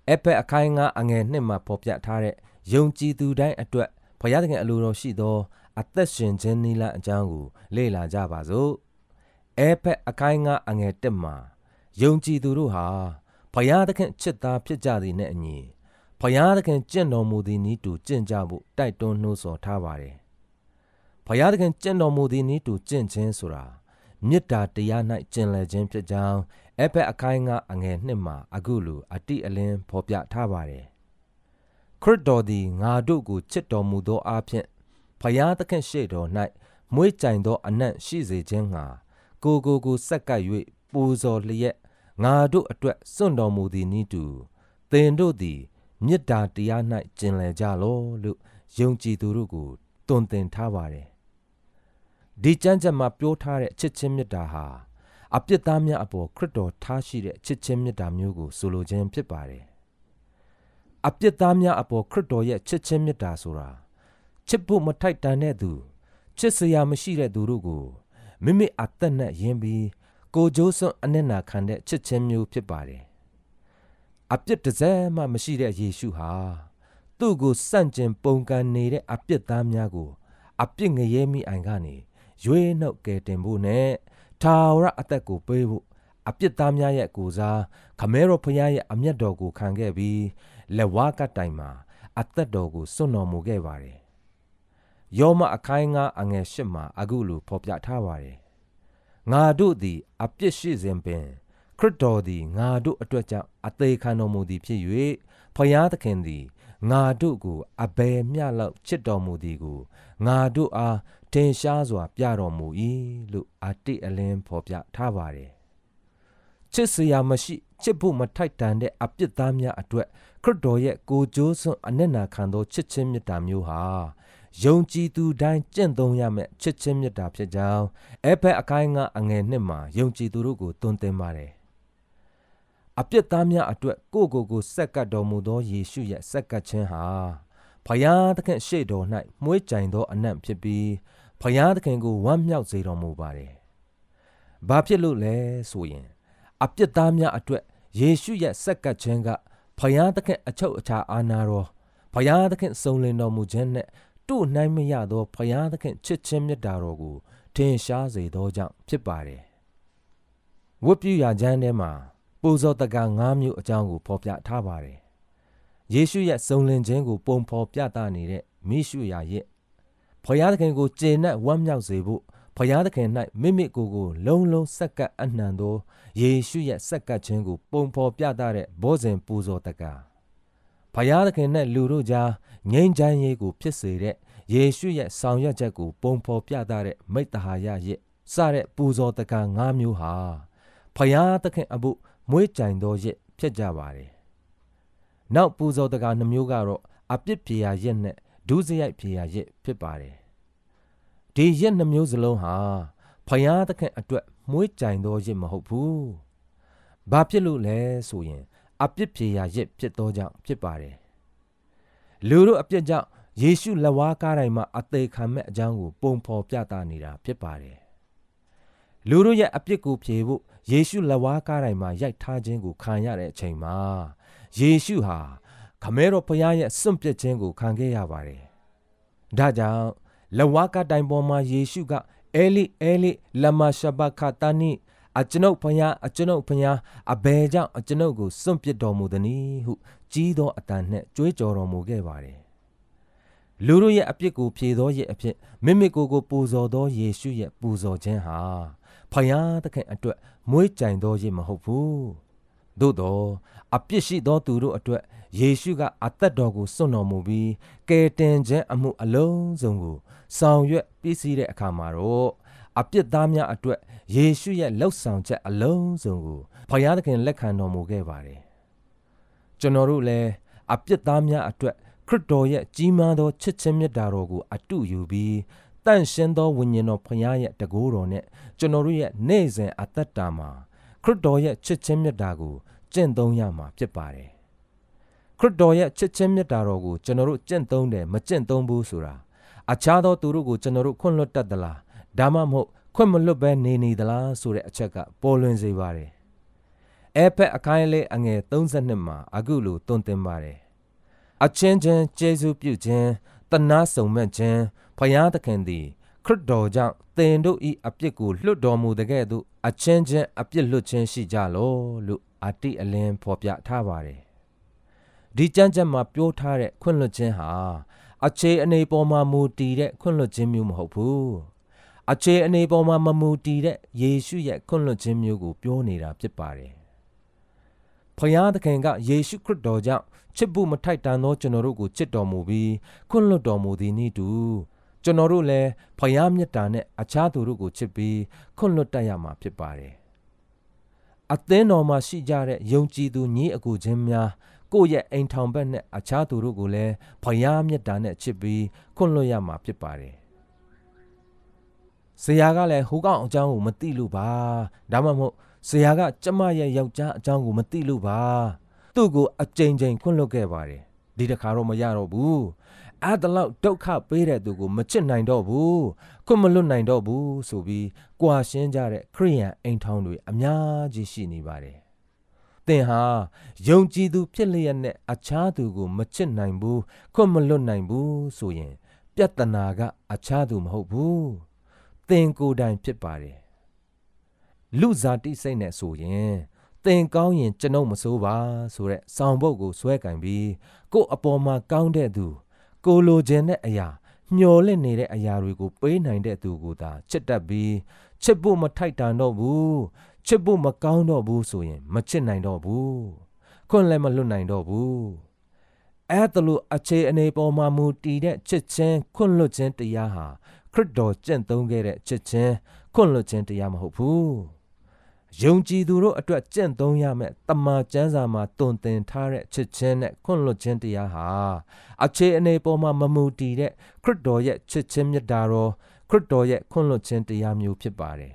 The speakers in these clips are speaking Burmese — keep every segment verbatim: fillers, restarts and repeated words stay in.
အဖက်အခိုင်ငါအငယ်နှစ်မှာဖော်ပြထားတဲ့ယုံကြည်သူတိုင်းအတွက်ဘုရားသခင်အလိုတော်ရှိသောအသက်ရှင်ခြင်းနိလအကြောင်းကိုလေ့လာကြပါစို့အဖက်အခိုင်ငါအငယ်တစ်မှာယုံကြည်သူတို့ဟာဘုရားသခင်ချစ်သားဖြစ်ကြသည်နဲ့အညီဘုရားသခင်ကျင့်တော်မူသည်နည်းတူကျင့်ကြဖို့တိုက်တွန်းနှိုးဆော်ထားပါတယ်ဘုရားသခင်ကျင့်တော်မူသည်နည်းတူကျင့်ခြင်းဆိုတာမေတ္တာတရား၌ကျင့်လည်ခြင်းဖြစ်ကြောင်းအဖက်အခိုင်ငါအငယ်နှစ်မှာအခုလိုအတိအလင်းဖော်ပြထားပါတယ်ခရစ်တော်သည်ငါတို့ကိုချစ်တော်မူသောအားဖြင့်ဘုရားသခင်ရှေ့တော်၌မွေးကြိမ်သောအနံ့ရှိစေခြင်းငှာကိုကိုကိုဆက်ကပ်၍ပူဇော်လျက်ငါတို့အတွက်စွန့်တော်မူသည်နည်းတူသင်တို့သည်မေတ္တာတရား၌ကျင့်လည်ကြလောလို့ယုံကြည်သူတို့ကိုတွင်တင်ထားပါတယ်ဒီကျမ်းချက်မှာပြောထားတဲ့ချစ်ချင်းမေတ္တာဟာအပြစ်သားများအပေါ်ခရစ်တော်ထားရှိတဲ့ချစ်ချင်းမေတ္တာမျိုးကိုဆိုလိုခြင်းဖြစ်ပါတယ်အပြစ်သားများအပေါ်ခရစ်တော်ရဲ့ချစ်ချင်းမေတ္တာဆိုတာချစ်ဖို့မထိုက်တန်တဲ့သူချစ်စရာမရှိတဲ့သူတို့ကိုမိမိအသက်နဲ့ယဉ်ပြီးကိုကြိုးစွန့်အနစ်နာခံတဲ့ချစ်ချင်းမျိုးဖြစ်ပါတယ်အပြစ်တစ်စက်မှမရှိတဲ့ယေရှုဟာသူ့ကိုစန့်ကျင်ပုန်ကန်နေတဲ့အပြစ်သားများကိုအပြစ်ငရဲမိအိုင်ကနေရွေးနှုတ်ကယ်တင်ဖို့နဲ့ထာဝရအသက်ကိုပေးဖို့အပြစ်သားများရဲ့ကိုစားခမဲတော်ဖခင်ရဲ့အမျက်တော်ကိုခံခဲ့ပြီးလက်ဝါးကတိုင်မှာအသက်တော်ကိုစွန့်တော်မူခဲ့ပါတယ်ယောမအခိုင်ငါအငယ်ရှစ်မှာအခုလိုဖော်ပြထားပါတယ်ငါတို့သည်အပြစ်ရှိစဉ်ပင်ခရစ်တော်သည်ငါတို့အတွက်ကြောင့်အသေးခံတော်မူသည်ဖြစ်၍ဖခင်သခင်သည်ငါတို့ကိုအဘယ်မျှလောက်ချစ်တော်မူသည်ကိုငါတို့အားထင်ရှားစွာပြတော်မူ၏လို့အတိအလင်းဖော်ပြထားပါတယ်ချစ်စရာမရှိချစ်ဖို့မထိုက်တန်တဲ့အပြစ်သားများအတွက်ခရစ်တော်ရဲ့ကိုကြိုးစွန့်အနစ်နာခံသောချစ်ချင်းမေတ္တာမျိုးဟာယုံကြည်သူတိုင်းကျင့်သုံးရမယ့်ချစ်ချင်းမေတ္တာဖြစ်ကြောင်းအဖက်အခိုင်ငါအငယ်နှစ်မှာယုံကြည်သူတို့ကိုတွင်တင်ပါတယ်အပြစ်သားများအတွက်ကိုကိုကိုဆက်ကပ်တော်မူသောယေရှုရဲ့ဆက်ကပ်ခြင်းဟာဘုရားသခင်ရှေ့တော်၌မွေးကြိမ်သောအနံ့ဖြစ်ပြီးဘုရားသခင်ကိုဝမ်းမြောက်စေတော်မူပါတယ်။ဘာဖြစ်လို့လဲဆိုရင်အပြစ်သားများအတွက်ယေရှုရဲ့ဆက်ကပ်ခြင်းကဘုရားသခင်အချုပ်အခြာအာဏာတော်ဘုရားသခင်စုံလင်တော်မူခြင်းနဲ့တို့နိုင်မရသောဘုရားသခင်ချစ်ခြင်းမေတ္တာတော်ကိုထင်ရှားစေသောကြောင့်ဖြစ်ပါတယ်။ဝတ်ပြုရာကျမ်းထဲမှာပူဇော်တက္ကငါးမျိုးအကြောင်းကိုဖော်ပြထားပါတယ်။ယေရှုရဲ့စုံလင်ခြင်းကိုပုံဖော်ပြသနေတဲ့မိရှုရာရဲ့ဘုရားသခင်ကိုကျေနပ်ဝမ်းမြောက်စေဖို့ဘုရားသခင်၌မိမိကိုယ်ကိုလုံးလုံးဆက်ကပ်အနှံသောယေရှုရဲ့ဆက်ကပ်ခြင်းကိုပုံဖော်ပြသတဲ့ဘောဇဉ်ပူဇော်တက္ကဘုရားသခင်နဲ့လူတို့ကြားငြိမ်းချမ်းရေးကိုဖြစ်စေတဲ့ယေရှုရဲ့ဆောင်ရွက်ချက်ကိုပုံဖော်ပြသတဲ့မိတ္တဟာယရဲ့စတဲ့ပူဇော်တက္ကငါးမျိုးဟာဘုရားသခင်အဖို့မွေးကြိမ်သောရက်ဖြစ်ကြပါတယ်။နောက်ပူဇော်တက္ကနှမျိုးကတော့အပြစ်ဖြေရာရက်နဲ့ဒုစရိုက်ဖြေရာရက်ဖြစ်ပါတယ်။ဒီရက်နှမျိုးစလုံးဟာဘုရားသခင်အတွက်မွေးကြိမ်သောရက်မဟုတ်ဘူး။ဘာဖြစ်လို့လဲဆိုရင်အပြစ်ဖြေရာရက်ဖြစ်သောကြောင့်ဖြစ်ပါတယ်။လူတို့အပြစ်ကြောင့်ယေရှုလက်ဝါးကားတိုင်းမှာအသေးခံမဲ့အကြောင်းကိုပုံဖော်ပြသနေတာဖြစ်ပါတယ်။လူတို့ရဲ့အပြစ်ကိုဖြေဖို့ယေရှုလက်ဝါးကားတိုင်းမှာရိုက်ထားခြင်းကိုခံရတဲ့အချိန်မှာယေရှုဟာခမဲတော်ဘုရားရဲ့စွန့်ပစ်ခြင်းကိုခံခဲ့ရပါတယ်။ဒါကြောင့်လက်ဝါးကားတိုင်းပေါ်မှာယေရှုကအဲလိအဲလိလမရှာဘခတာနိအကျွန်ုပ်ဘုရားအကျွန်ုပ်ဘုရားအဘယ်ကြောင့်အကျွန်ုပ်ကိုစွန့်ပစ်တော်မူသနည်းဟုကြီးသောအတန်နှင့်ကြွေးကြော်တော်မူခဲ့ပါတယ်။လူတို့ရဲ့အပြစ်ကိုဖြေသောရဲ့အဖြစ်မိမိကိုယ်ကိုပူဇော်သောယေရှုရဲ့ပူဇော်ခြင်းဟာဘုရားသခင်အတွက်မွေးကြိမ်သောရက်မဟုတ်ဘူး။သို့သောအပြစ်ရှိသောသူတို့အတွက်ယေရှုကအသက်တော်ကိုစွန့်တော်မူပြီးကယ်တင်ခြင်းအမှုအလုံးစုံကိုဆောင်ရွက်ပြီးစီးတဲ့အခါမှာတော့အပြစ်သားများအတွက်ယေရှုရဲ့လှုပ်ဆောင်ချက်အလုံးစုံကိုဘုရားသခင်လက်ခံတော်မူခဲ့ပါတယ်။ကျွန်တော်တို့လည်းအပြစ်သားများအတွက်ခရစ်တော်ရဲ့ကြီးမားသောချစ်ခြင်းမေတ္တာတော်ကိုအတုယူပြီးတန့်ရှင်းသောဝိညာဉ်တော်ဘုရားရဲ့တကူတော်နဲ့ကျွန်တော်တို့ရဲ့နေ့စဉ်အသက်တာမှာခရစ်တော်ရဲ့ချစ်ခြင်းမေတ္တာကိုကျင့်သုံးရမှာဖြစ်ပါတယ်။ခရစ်တော်ရဲ့ချစ်ခြင်းမေတ္တာတော်ကိုကျွန်တော်တို့ကျင့်သုံးတယ်မကျင့်သုံးဘူးဆိုတာအခြားသောသူတို့ကိုကျွန်တော်တို့ခွင့်လွှတ်တတ်သလားဒါမှမဟုတ်ခွင့်မလွတ်ဘဲနေနေသလားဆိုတဲ့အချက်ကပေါ်လွင်စေပါတယ်။အဲဖက်အခိုင်လေးအငယ်သုံးဆယ်နှစ်မှာအခုလိုတွင်တင်ပါတယ်အချင်းချင်းကျေးဇူးပြုခြင်းတနာဆုံမဲ့ခြင်းဖယားသခင်သည်ခရစ်တော်ကြောင့်သင်တို့၏အပြစ်ကိုလွတ်တော်မူတဲ့ကဲ့သို့အချင်းချင်းအပြစ်လွတ်ခြင်းရှိကြလောလို့အတိအလင်းဖော်ပြထားပါတယ်ဒီကြမ်းကြမ်းမှာပြောထားတဲ့ခွင့်လွတ်ခြင်းဟာအခြေအနေပေါ်မှာမူတည်တဲ့ခွင့်လွတ်ခြင်းမျိုးမဟုတ်ဘူးအခြေအနေပေါ်မှာမမူတည်တဲ့ယေရှုရဲ့ခွင့်လွတ်ခြင်းမျိုးကိုပြောနေတာဖြစ်ပါတယ်ဖယားသခင်ကယေရှုခရစ်တော်ကြောင့်ချစ်ဖို့မထိုက်တန်သောကျွန်တော်တို့ကိုချစ်တော်မူပြီးခွင့်လွတ်တော်မူသည်နည်းတူကျွန်တော်တို့လည်းဖယားမြတ်တာနဲ့အခြားသူတို့ကိုချစ်ပြီးခွင့်လွတ်တတ်ရမှာဖြစ်ပါတယ်အသင်းတော်မှာရှိကြတဲ့ယုံကြည်သူညီအကိုချင်းများကိုယ့်ရဲ့အိမ်ထောင်ဘက်နဲ့အခြားသူတို့ကိုလည်းဖယားမြတ်တာနဲ့ချစ်ပြီးခွင့်လွတ်ရမှာဖြစ်ပါတယ်ဆရာကလည်းဟိုကောင်အကြောင်းကိုမသိလို့ပါဒါမှမဟုတ်ဆရာကကျမရဲ့ယောက်ျားအကြောင်းကိုမသိလို့ပါသူ့ကိုအကြိမ်ကြိမ်ခွင့်လွတ်ခဲ့ပါတယ်ဒီတခါတော့မရတော့ဘူးအဲ့ဒါလောက်ဒုက္ခပေးတဲ့သူကိုမချစ်နိုင်တော့ဘူးခွင့်မလွတ်နိုင်တော့ဘူးဆိုပြီးကြွာရှင်းကြတဲ့ခရိယန်အိမ်ထောင်တွေအများကြီးရှိနေပါတယ်သင်ဟာယုံကြည်သူဖြစ်လျက်နဲ့အခြားသူကိုမချစ်နိုင်ဘူးခွင့်မလွတ်နိုင်ဘူးဆိုရင်ပြဿနာကအခြားသူမဟုတ်ဘူးသင်ကိုယ်တိုင်ဖြစ်ပါတယ်လူဇာတိစိတ်နဲ့ဆိုရင်သင်ကောင်းရင်ကျွန်ုပ်မစိုးပါဆိုတဲ့ဆောင်ပုဒ်ကိုဆွဲကင်ပြီးကိုယ့်အပေါ်မှာကောင်းတဲ့သူကိုလိုချင်တဲ့အရာမျော်လင့်နေတဲ့အရာတွေကိုပေးနိုင်တဲ့သူကိုသာချစ်တတ်ပြီးချစ်ဖို့မထိုက်တန်တော့ဘူးချစ်ဖို့မကောင်းတော့ဘူးဆိုရင်မချစ်နိုင်တော့ဘူးခွင့်လည်းမလွတ်နိုင်တော့ဘူးအဲ့ဒါလိုအခြေအနေပေါ်မှာမူတည်တဲ့ချစ်ချင်းခွင့်လွတ်ခြင်းတရားဟာခရစ်တော်ကျင့်သုံးခဲ့တဲ့ချစ်ချင်းခွင့်လွတ်ခြင်းတရားမဟုတ်ဘူးယုံကြည်သူတို့အတွက်ကျင့်သုံးရမယ့်တမန်ကျမ်းစာမှာတွင်တင်ထားတဲ့ချစ်ချင်းနဲ့ခွင့်လွတ်ခြင်းတရားဟာအခြေအနေပေါ်မှာမမူတည်တဲ့ခရစ်တော်ရဲ့ချစ်ချင်းမြတ်တာတော်ခရစ်တော်ရဲ့ခွင့်လွတ်ခြင်းတရားမျိုးဖြစ်ပါတယ်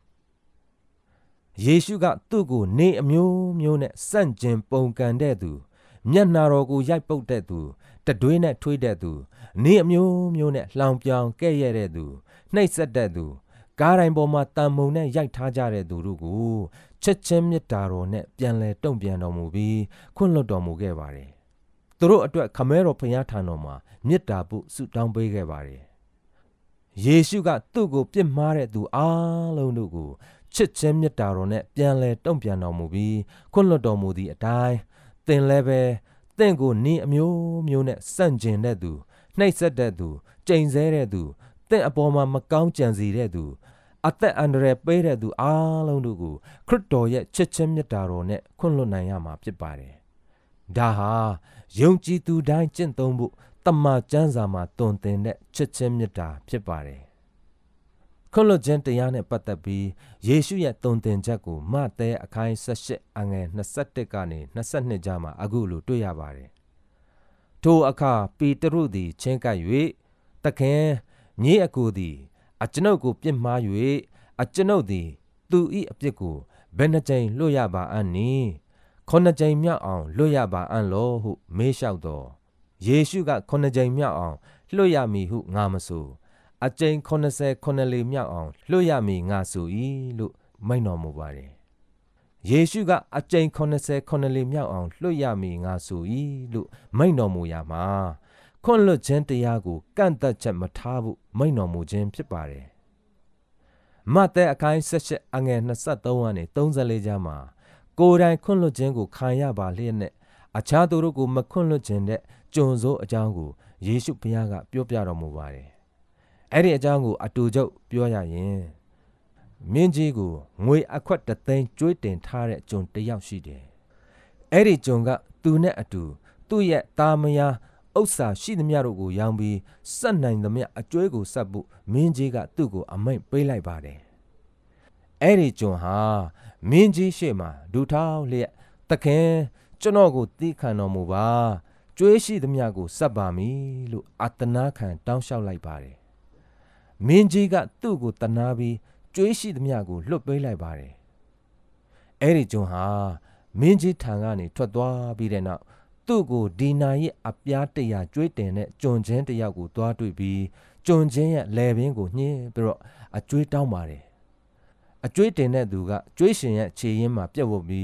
ယေရှုကသူ့ကိုနေအမျိုးမျိုးနဲ့စန့်ကျင်ပုန်ကန်တဲ့သူမျက်နာတော်ကိုရိုက်ပုတ်တဲ့သူတတွေးနဲ့ထွေးတဲ့သူနေအမျိုးမျိုးနဲ့လှောင်ပြောင်ကဲ့ရဲ့တဲ့သူနှိပ်စက်တဲ့သူကားတိုင်းပေါ်မှာတန်မုံနဲ့ရိုက်ထားကြတဲ့သူတို့ကိုချက်ချင်းမြတ်တာတော်နဲ့ပြန်လဲတုံ့ပြန်တော်မူပြီးခွင့်လွှတ်တော်မူခဲ့ပါတယ်။သူတို့အတွက်ခမဲတော်ဘုရားထံတော်မှာမေတ္တာပို့ဆုတောင်းပေးခဲ့ပါတယ်။ယေရှုကသူ့ကိုပြစ်မှားတဲ့သူအားလုံးတို့ကိုချစ်ချင်းမြတ်တာတော်နဲ့ပြန်လဲတုံ့ပြန်တော်မူပြီးခွင့်လွှတ်တော်မူသည့်အတိုင်းသင်လည်းပဲသင်ကိုနည်းအမျိုးမျိုးနဲ့စန့်ကျင်တဲ့သူနှိပ်စက်တဲ့သူကြိမ်ဆဲတဲ့သူသင်အပေါ်မှာမကောင်းကြံစီတဲ့သူအသက်အန္တရာယ်ပေးတဲ့သူအားလုံးတို့ကိုခရစ်တော်ရဲ့ချစ်ချင်းမြတ်တာတော်နဲ့ခွင့်လွှတ်နိုင်ရမှာဖြစ်ပါတယ်။ဒါဟာယုံကြည်သူတိုင်းကျင့်သုံးဖို့တမန်ကျမ်းစာမှာတွင်တင်တဲ့ချစ်ချင်းမြတ်တာဖြစ်ပါတယ်။ခွင့်လွှတ်ခြင်းတရားနဲ့ပတ်သက်ပြီးယေရှုရဲ့တွင်တင်ချက်ကိုမဿဲအခန်း၁၈အငယ်၂၁ကနေ၂၂ကြားမှာအခုလိုတွေ့ရပါတယ်။ထိုအခါပေတရုသည်ချဉ်းကပ်၍သခင်ညီအကိုသည်အကျွန်ုပ်ကိုပြစ်မှား၍အကျွန်ုပ်သည်သူ၏အပြစ်ကိုဘယ်နှကြိမ်လွတ်ရပါအံ့နည်းခုနှစ်ကြိမ်မြောက်အောင်လွတ်ရပါအံ့လောဟုမေးလျှောက်တော်ယေရှုကခုနှစ်ကြိမ်မြောက်အောင်လွတ်ရမည်ဟုငါမဆိုအကြိမ်ခုနှစ်ဆယ်ခုနှစ်လေမြောက်အောင်လွတ်ရမည်ငါဆို၏လို့မိန့်တော်မူပါတယ်ယေရှုကအကြိမ်ခုနှစ်ဆယ်ခုနှစ်လေမြောက်အောင်လွတ်ရမည်ငါဆို၏လို့မိန့်တော်မူရမှာခွင့်လွတ်ခြင်းတရားကိုကန့်သက်ချက်မထားဘူးမိန့်တော်မူခြင်းဖြစ်ပါတယ်မဿဲအခန်း၁၈အငယ်၂၃ကနေ၃၄ကြားမှာကိုယ်တိုင်ခွင့်လွတ်ခြင်းကိုခံရပါလျက်နဲ့အခြားသူတို့ကိုမခွင့်လွတ်ခြင်းတဲ့ကျွန်စိုးအကြောင်းကိုယေရှုဘုရားကပြောပြတော်မူပါတယ်အဲ့ဒီအကြောင်းကိုအတူချုပ်ပြောရရင်မင်းကြီးကိုငွေအခွက်တစ်သိန်းကျွေးတင်ထားတဲ့ကျွန်တစ်ယောက်ရှိတယ်အဲ့ဒီကျွန်ကသူနဲ့အတူသူ့ရဲ့သားမယားဥစ္စာရှိသမျှတို့ကိုရောင်းပြီးစက်နိုင်သမျှအကျွေးကိုဆက်ဖို့မင်းကြီးကသူ့ကိုအမိန့်ပေးလိုက်ပါတယ်အဲ့ဒီကျွန်ဟာမင်းကြီးရှေ့မှာဒူထောက်လျက်သခင်ကျွန်တော်ကိုတီးခံတော်မူပါကျွေးရှိသမျှကိုဆက်ပါမည်လို့အတနာခံတောင်းလျှောက်လိုက်ပါတယ်မင်းကြီးကသူ့ကိုတနာပြီးကျွေးရှိသမျှကိုလွတ်ပေးလိုက်ပါတယ်အဲ့ဒီကျွန်ဟာမင်းကြီးထံကနေထွက်သွားပြီးတဲ့နောက်သူ့ကိုဒီနာရဲ့အပြားတရာကျွေးတင်တဲ့ကျွန်ချင်းတယောက်ကိုသွားတွေ့ပြီးကျွန်ချင်းရဲ့လယ်ပင်ကိုညှင်းပြီးတော့အကျွေးတောင်းပါတယ်အကျွေးတင်တဲ့သူကကျွေးရှင်ရဲ့ခြေရင်းမှာပြက်ဝတ်ပြီးခ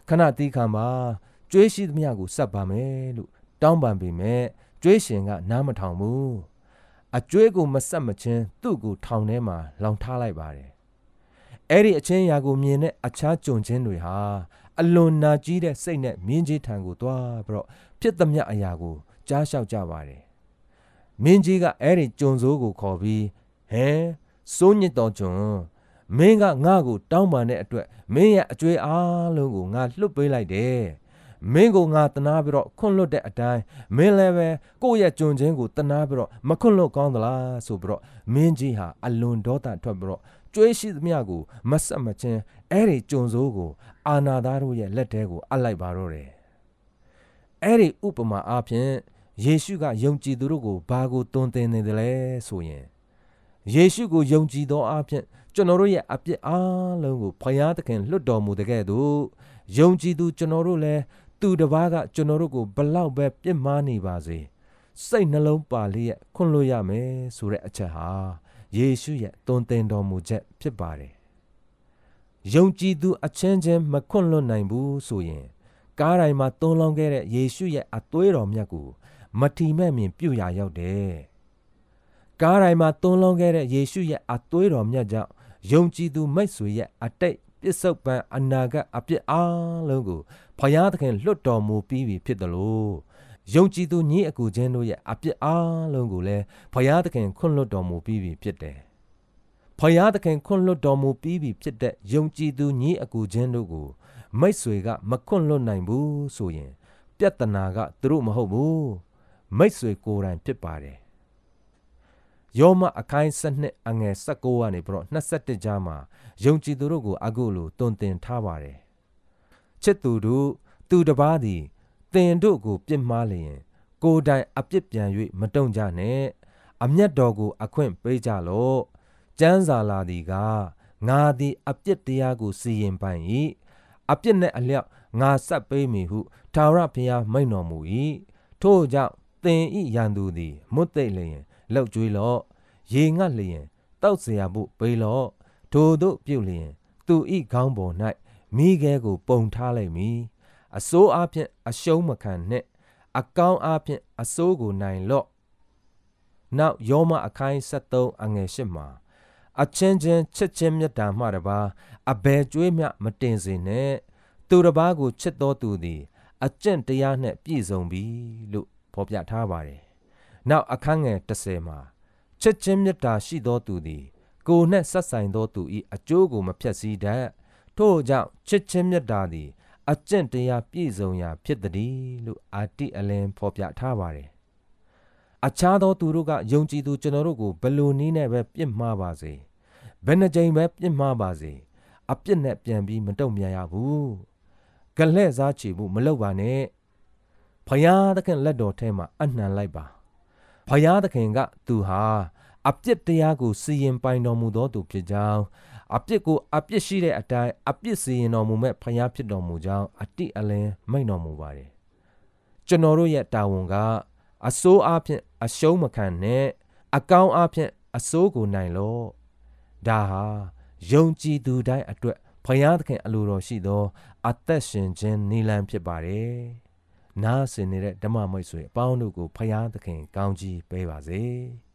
ခဏတီးခံပါကြွေးရှိသမျှကိုစပ်ပါမယ်လို့တောင်းပန်ပေမဲ့ကြွေးရှင်ကနားမထောင်ဘူးအကြွေးကိုမဆက်မချင်းသူ့ကိုထောင်ထဲမှာလောင်ထားလိုက်ပါတယ်အဲ့ဒီအချင်းရာကိုမြင်တဲ့အခြားကြုံချင်းတွေဟာအလွန်နာကြီးတဲ့စိတ်နဲ့မြင်းကြီးထံကိုသွားပြီးတော့ဖြစ်သမျှအရာကိုကြားလျှောက်ကြပါတယ်မင်းကြီးကအဲ့ဒီကြုံစိုးကိုခေါ်ပြီးဟဲစိုးညစ်တော်ကြုံမင်းကငါ့ကိုတောင်းပန်တဲ့အတွက်မင်းရဲ့အကြွေးအားလုံးကိုငါလွတ်ပေးလိုက်တယ်မင်းကိုငါတနာပြီးတော့ခွန့်လွတ်တဲ့အတိုင်းမင်းလည်းပဲကိုယ့်ရဲ့ကြုံချင်းကိုတနာပြီးတော့မခွန့်လွတ်ကောင်းသလားဆိုပြီးတော့မင်းကြီးဟာအလွန်ဒေါသထွက်ပြီးတော့ကြွေးရှိသမျှကိုမဆက်မချင်းအဲ့ဒီကြုံစိုးကိုအာနာသားတို့ရဲ့လက်ထဲကိုအပ်လိုက်ပါတော့တယ်အဲ့ဒီဥပမာအားဖြင့်ယေရှုကယုံကြည်သူတို့ကိုဘာကိုတွင်တင်နေတယ်လဲဆိုရင်ယေရှုကိုယုံကြည်သောအားဖြင့်ကျွန်တော်တို့ရဲ့အပြစ်အားလုံးကိုဖယားသခင်လွတ်တော်မူတဲ့ကဲ့သို့ယုံကြည်သူကျွန်တော်တို့လည်းသူတစ်ပါးကကျွန်တော်တို့ကိုဘလောက်ပဲပြစ်မှားနေပါစေစိတ်နှလုံးပါလျက်ခွင့်လွှတ်ရမယ်ဆိုတဲ့အချက်ဟာယေရှုရဲ့တွင်တင်တော်မူချက်ဖြစ်ပါတယ်ယုံကြည်သူအချင်းချင်းမခွင့်လွှတ်နိုင်ဘူးဆိုရင်ကားတိုင်းမှာတွန်းလောင်းခဲ့တဲ့ယေရှုရဲ့အသွေးတော်မြတ်ကိုမထီမဲ့မြင်ပြုတ်ရရောက်တယ်ကားတိုင်းမှာတွန်းလောင်းခဲ့တဲ့ယေရှုရဲ့အသွေးတော်မြတ်ကြောင့်ယုံကြည်သူမိတ်ဆွေရဲ့အတိတ်ပစ္စုပန်အနာဂတ်အပြစ်အားလုံးကိုဖယားသခင်လွတ်တော်မူပြီးပြီဖြစ်တယ်လို့ယုံကြည်သူညီအကူချင်းတို့ရဲ့အပြစ်အားလုံးကိုလည်းဖယားသခင်ခွင့်လွတ်တော်မူပြီးပြီဖြစ်တယ်ဖယားသခင်ခွင့်လွတ်တော်မူပြီးပြီဖြစ်တဲ့ယုံကြည်သူညီအကူချင်းတို့ကိုမိတ်ဆွေကမခွင့်လွတ်နိုင်ဘူးဆိုရင်ပြဿနာကသူတို့မဟုတ်ဘူးမိတ်ဆွေကိုယ်တိုင်ဖြစ်ပါတယ်ယောမအခိုင်စနစ်အငယ်၁၉ကနေပြီးတော့၂၁ကြားမှာယုံကြည်သူတို့ကိုအခုလိုတွင်တင်ထားပါတယ်ချစ်သူတို့သူတစ်ပါးသည်တင်တို့ကိုပြစ်မှားလျင်ကိုယ်တိုင်အပြစ်ပြန်၍မတုံ့ကြနဲ့အမျက်တော်ကိုအခွင့်ပေးကြလော့ကျမ်းစာလာသည်ကငါသည်အပြစ်တရားကိုစီရင်ပိုင်၏အပြစ်နဲ့အလျောက်ငါဆက်ပေးမည်ဟုထာဝရဘုရားမိန့်တော်မူ၏ထို့ကြောင့်သင်ဤရန်သူသည်မွတ်သိပ်လျင်လောက်ကျွေးလော့ရေငတ်လျင်တောက်เสียဖို့ပေးလော့ထိုတို့ပြုတ်လျင်သူဤခေါင်းပေါ်၌မိခဲကိုပုံထားလိုက်မည်အစိုးအားဖြင့်အရှုံးမခံနှင့်အကောင်းအားဖြင့်အစိုးကိုနိုင်လော့နောက်ယောမအခိုင်၁၃အငယ်၈မှာအချင်းချင်းချစ်ချင်းမြတ်တာမှတပါအဘယ်ကြွေးမျှမတင်စေနဲ့သူတစ်ပါးကိုချစ်တော်သူသည်အကျင့်တရားနှင့်ပြည့်စုံပြီလို့ဖော်ပြထားပါတယ်နောက်အခန်းငယ်၁၀မှာချစ်ချင်းမြတ်တာရှိသောသူသည်ကိုယ်နှင့်ဆက်ဆိုင်သောသူ၏အကျိုးကိုမဖျက်ဆီးတတ်ထို့ကြောင့်ချစ်ချင်းမြတ်တာသည်အကျင့်တရားပြည့်စုံရာဖြစ်သည်လို့အာတိအလင်းဖော်ပြထားပါတယ်အခြားသောသူတို့ကယုံကြည်သူကျွန်တော်တို့ကိုဘယ်လိုနည်းနဲ့ပဲပြစ်မှားပါစေဘယ်နှကြိမ်ပဲပြစ်မှားပါစေအပြစ်နဲ့ပြန်ပြီးမတုံ့ပြန်ရဘူးဂလဲ့စားချေဖို့မလုပ်ပါနဲ့ဖယားသခင်လက်တော်ထဲမှာအနှံလိုက်ပါဖယားသခင်ကသူဟာအပြစ်တရားကိုစီရင်ပိုင်တော်မူသောသူဖြစ်ကြောင်းအပြစ်ကိုအပြစ်ရှိတဲ့အတိုင်းအပြစ်စီရင်တော်မူမဲ့ဖယားဖြစ်တော်မူကြောင်းအတိအလင်းမိန့်တော်မူပါတယ်ကျွန်တော်တို့ရဲ့တာဝန်ကအစိုးအားဖြင့်အရှုံးမခံနဲ့အကောင်းအားဖြင့်အစိုးကိုနိုင်လို့ဒါဟာယုံကြည်သူတိုင်းအတွက်ဖယားသခင်အလိုတော်ရှိသောအသက်ရှင်ခြင်းနည်းလမ်းဖြစ်ပါတယ်နားဆင်နေတဲ့ဓမ္မမိတ်ဆွေအပေါင်းတို့ကိုဖယားသခင်ကောင်းချီးပေးပါစေ